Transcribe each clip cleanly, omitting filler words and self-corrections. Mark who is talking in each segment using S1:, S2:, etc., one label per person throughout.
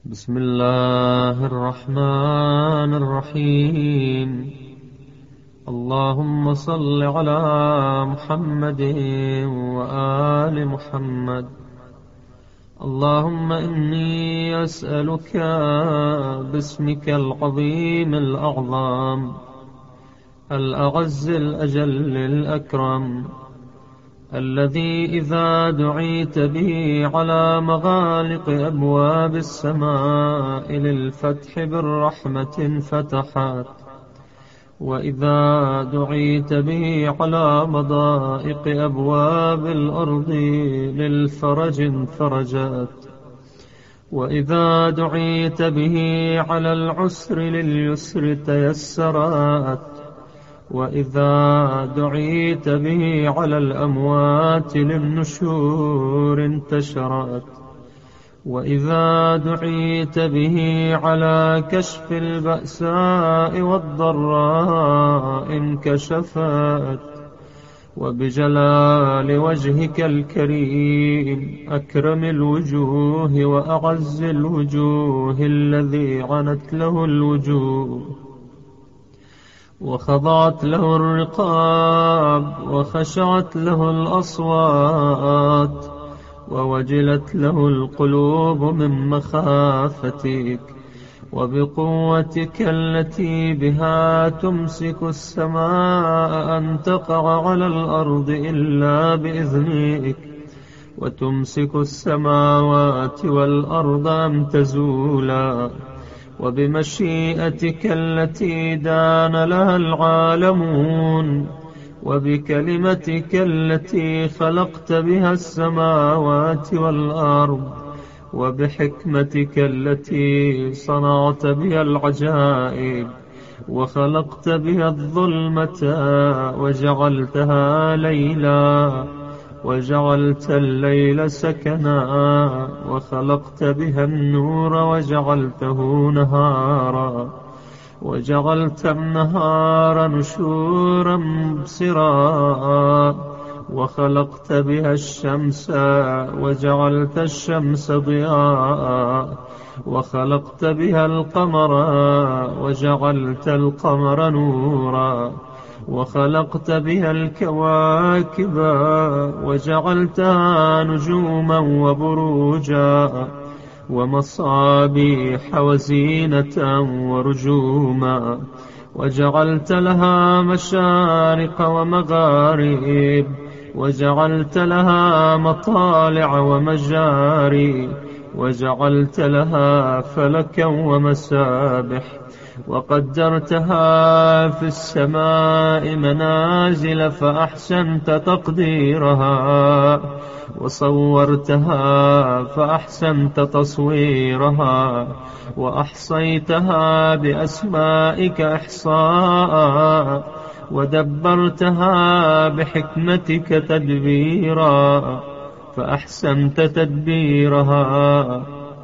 S1: بسم الله الرحمن الرحيم. اللهم صل على محمد وآل محمد. اللهم إني أسألك باسمك العظيم الأعظم الأعز الأجل الأكرم الذي إذا دعيت به على مغالق أبواب السماء للفتح بالرحمة فتحت، وإذا دعيت به على مضائق أبواب الأرض للفرج انفرجت، وإذا دعيت به على العسر لليسر تيسرت، وإذا دعيت به على الأموات للنشور انتشرت، وإذا دعيت به على كشف البأساء والضراء انكشفت. وبجلال وجهك الكريم أكرم الوجوه وأعز الوجوه الذي عنت له الوجوه وخضعت له الرقاب وخشعت له الأصوات ووجلت له القلوب من مخافتك، وبقوتك التي بها تمسك السماء أن تقع على الأرض إلا بإذنك، وتمسك السماوات والأرض أن تزولا، وبمشيئتك التي دان لها العالمون، وبكلمتك التي خلقت بها السماوات والأرض، وبحكمتك التي صنعت بها العجائب، وخلقت بها الظلمة وجعلتها ليلا، وجعلت الليل سكنا، وخلقت بها النور وجعلته نهارا، وجعلت النهار نشورا مبصرا، وخلقت بها الشمس وجعلت الشمس ضياء، وخلقت بها القمر وجعلت القمر نورا، وخلقت بها الكواكب وجعلتها نجوما وبروجا ومصابيح وزينة ورجوما، وجعلت لها مشارق ومغارب، وجعلت لها مطالع ومجاري، وجعلت لها فلكا ومسابح، وقدرتها في السماء منازل فأحسنت تقديرها، وصورتها فأحسنت تصويرها، وأحصيتها بأسمائك إحصاء، ودبرتها بحكمتك تدبيرا فأحسنت تدبيرها،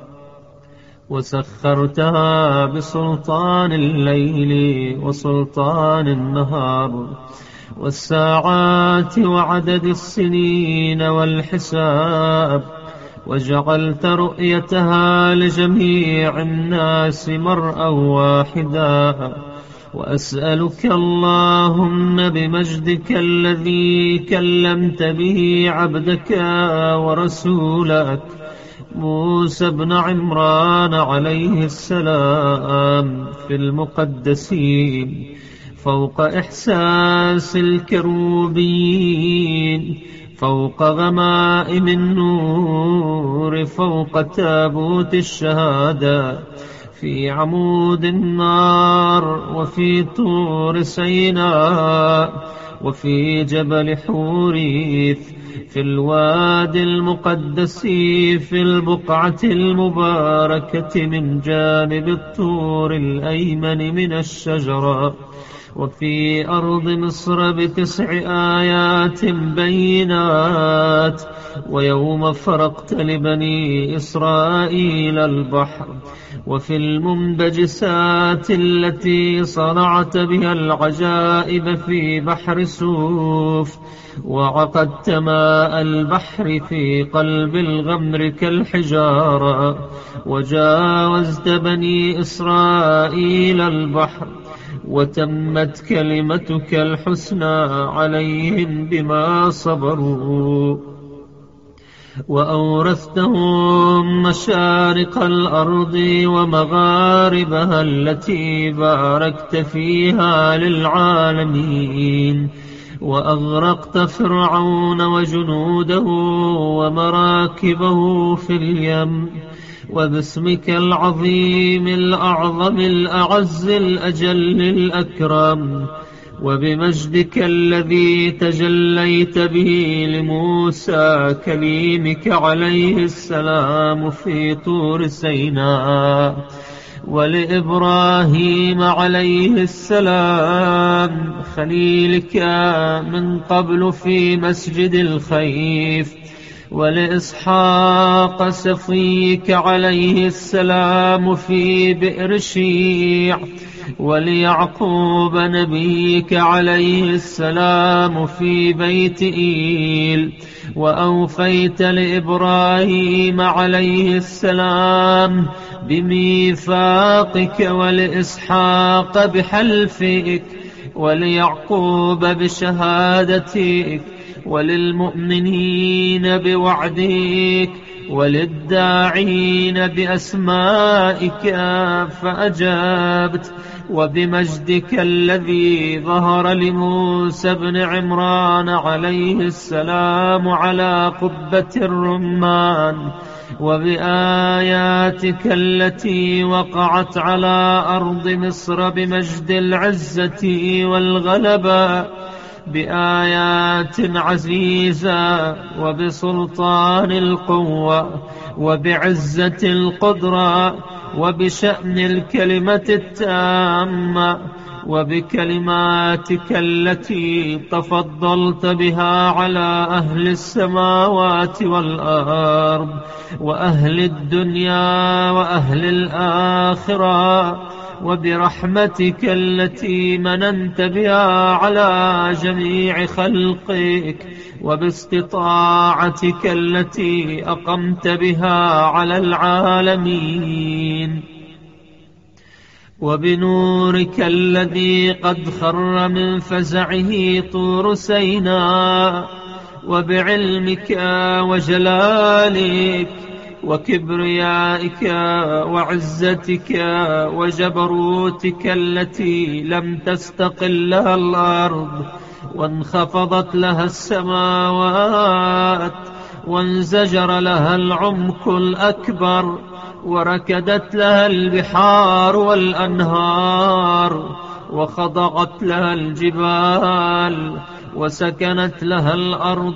S1: وسخرتها بسلطان الليل وسلطان النهار والساعات وعدد السنين والحساب، وجعلت رؤيتها لجميع الناس مرءا واحدا. وأسألك اللهم بمجدك الذي كلمت به عبدك ورسولك موسى بن عمران عليه السلام في المقدسين فوق إحساس الكروبيين، فوق غمائم النور، فوق تابوت الشهادة، في عمود النار، وفي طور سيناء، وفي جبل حوريث، في الوادي المقدس، في البقعة المباركة من جانب الطور الأيمن من الشجرة، وفي أرض مصر ب9 آيات بينات، ويوم فرقت لبني إسرائيل البحر، وفي المنبجسات التي صنعت بها العجائب في بحر سوف، وعقدت ماء البحر في قلب الغمر كالحجارة، وجاوزت بني إسرائيل البحر، وتمت كلمتك الحسنى عليهم بما صبروا، وأورثتهم مشارق الأرض ومغاربها التي باركت فيها للعالمين، وأغرقت فرعون وجنوده ومراكبه في اليم، وباسمك العظيم الأعظم الأعز الأجل الأكرم، وبمجدك الذي تجليت به لموسى كليمك عليه السلام في طور سيناء، ولإبراهيم عليه السلام خليلك من قبل في مسجد الخيف، ولإسحاق صفيك عليه السلام في بئر شيع، وليعقوب نبيك عليه السلام في بيت إيل، وأوفيت لإبراهيم عليه السلام بميثاقك، ولإسحاق بحلفك، وليعقوب بشهادتك، وللمؤمنين بوعدك، وللداعين بأسمائك فأجبت، وبمجدك الذي ظهر لموسى بن عمران عليه السلام على قبة الرمان، وبآياتك التي وقعت على أرض مصر بمجد العزة والغلبة، بآيات عزيزة، وبسلطان القوة، وبعزة القدرة، وبشأن الكلمة التامة، وبكلماتك التي تفضلت بها على أهل السماوات والأرض وأهل الدنيا وأهل الآخرة، وبرحمتك التي مننت بها على جميع خلقك، وباستطاعتك التي أقمت بها على العالمين، وبنورك الذي قد خر من فزعه طور سيناء، وبعلمك وجلالك وكبريائك وعزتك وجبروتك التي لم تستقل لها الأرض وانخفضت لها السماوات، وانزجر لها العمق الأكبر، وركدت لها البحار والأنهار، وخضعت لها الجبال، وسكنت لها الأرض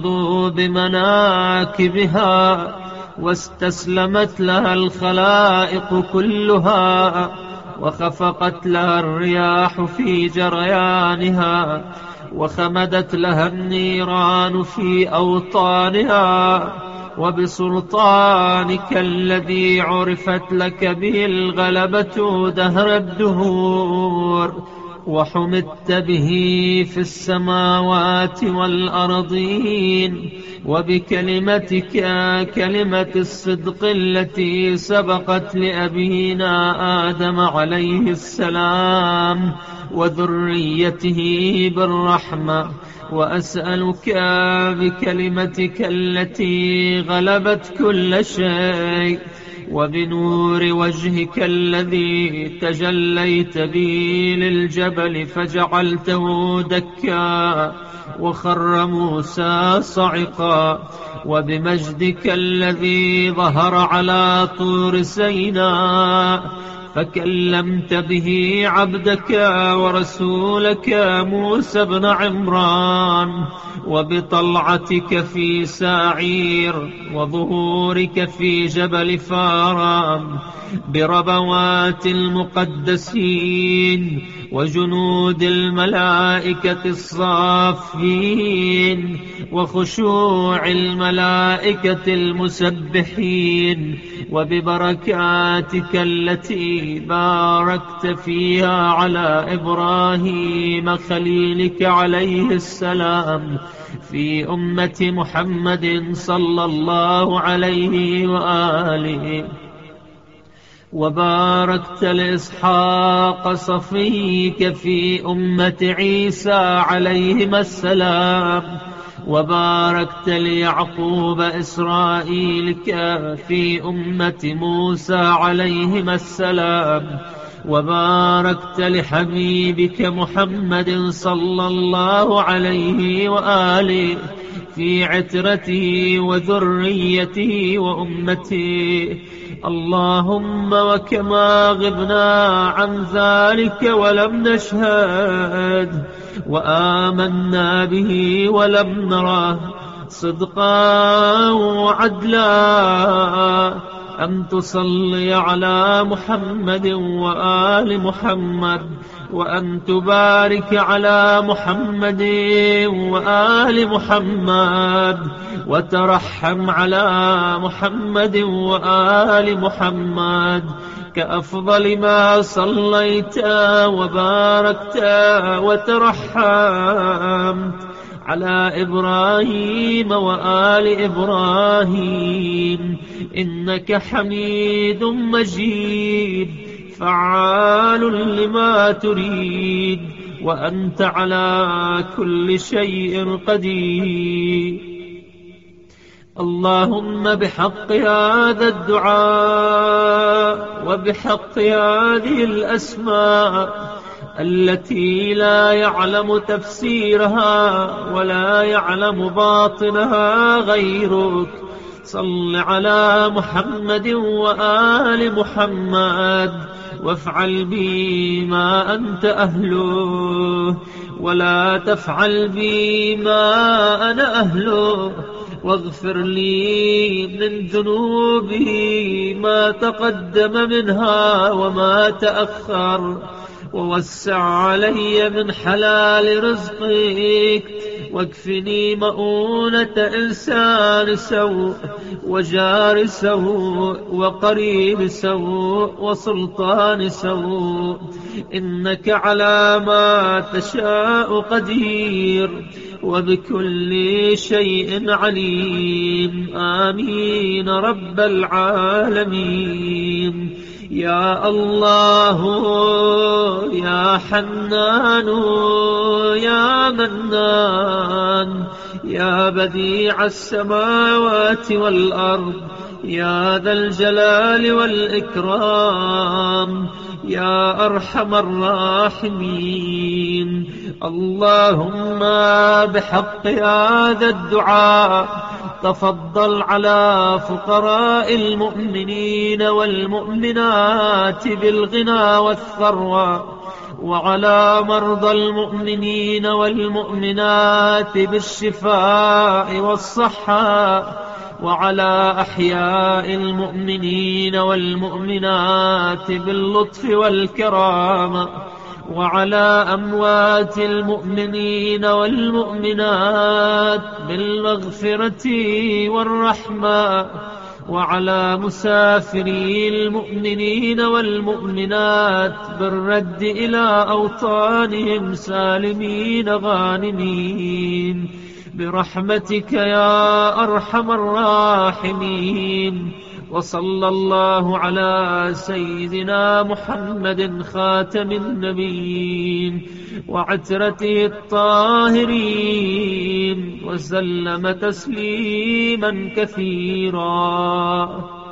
S1: بمناكبها، واستسلمت لها الخلائق كلها، وخفقت لها الرياح في جريانها، وخمدت لها النيران في أوطانها، وبسلطانك الذي عرفت لك به الغلبة دهر الدهور، وحمدت به في السماوات والأرضين، وبكلمتك كلمة الصدق التي سبقت لأبينا آدم عليه السلام وذريته بالرحمة، وأسألك بكلمتك التي غلبت كل شيء، وبنور وجهك الذي تجليت به للجبل فجعلته دكا وخر موسى صعقا، وبمجدك الذي ظهر على طور سيناء فكلمت به عبدك ورسولك موسى بن عمران، وبطلعتك في ساعير، وظهورك في جبل فاران، بربوات المقدسين وجنود الملائكة الصافين، وخشوع الملائكة المسبحين، وببركاتك التي باركت فيها على إبراهيم خليلك عليه السلام في أمة محمد صلى الله عليه وآله. وباركت لإسحاق صفيك في أمة عيسى عليهما السلام. وباركت ليعقوب إسرائيلك في أمة موسى عليهما السلام. وباركت لحبيبك محمد صلى الله عليه وآله في عترته وذريته وأمته. اللهم وكما غبنا عن ذلك ولم نشهد وآمنا به ولم نره صدقا وعدلا أن تصلي على محمد وآل محمد، وأن تبارك على محمد وآل محمد، وترحم على محمد وآل محمد كأفضل ما صليت وباركت وترحمت على إبراهيم وآل إبراهيم، إنك حميد مجيد فعال لما تريد، وأنت على كل شيء قدير. اللهم بحق هذا الدعاء وبحق هذه الأسماء التي لا يعلم تفسيرها ولا يعلم باطنها غيرك، صل على محمد وآل محمد وافعل بي ما أنت أهله، ولا تفعل بي ما أنا أهله، واغفر لي من ذنوبي ما تقدم منها وما تأخر، ووسع علي من حلال رزقك، واكفني مؤونة إنسان سوء وجار سوء وقريب سوء وسلطان سوء، إنك على ما تشاء قدير وبكل شيء عليم. آمين رب العالمين. يا الله يا حنان يا منان يا بديع السماوات والأرض، يا ذا الجلال والإكرام، يا أرحم الراحمين. اللهم بحق هذا الدعاء تفضل على فقراء المؤمنين والمؤمنات بالغنى والثروة، وعلى مرضى المؤمنين والمؤمنات بالشفاء والصحة، وعلى أحياء المؤمنين والمؤمنات باللطف والكرامة، وعلى أموات المؤمنين والمؤمنات بالمغفرة والرحمة، وعلى مسافري المؤمنين والمؤمنات بالرد إلى أوطانهم سالمين غانمين برحمتك يا أرحم الراحمين. وصلى الله على سيدنا محمد خاتم النبيين وعترته الطاهرين وسلم تسليما كثيرا.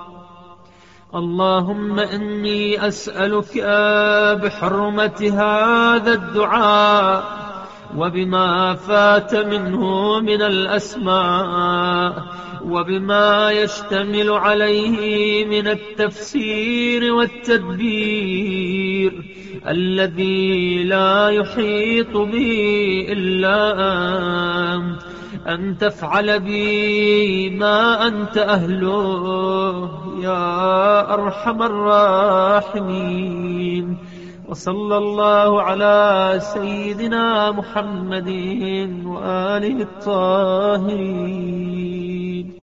S1: اللهم إني أسألك بحرمة هذا الدعاء وبما فات منه من الأسماء وبما يشتمل عليه من التفسير والتدبير الذي لا يحيط به إلا أنت، أن تفعل بي ما أنت أهله يا أرحم الراحمين. وصلى الله على سيدنا محمد وآله الطاهرين.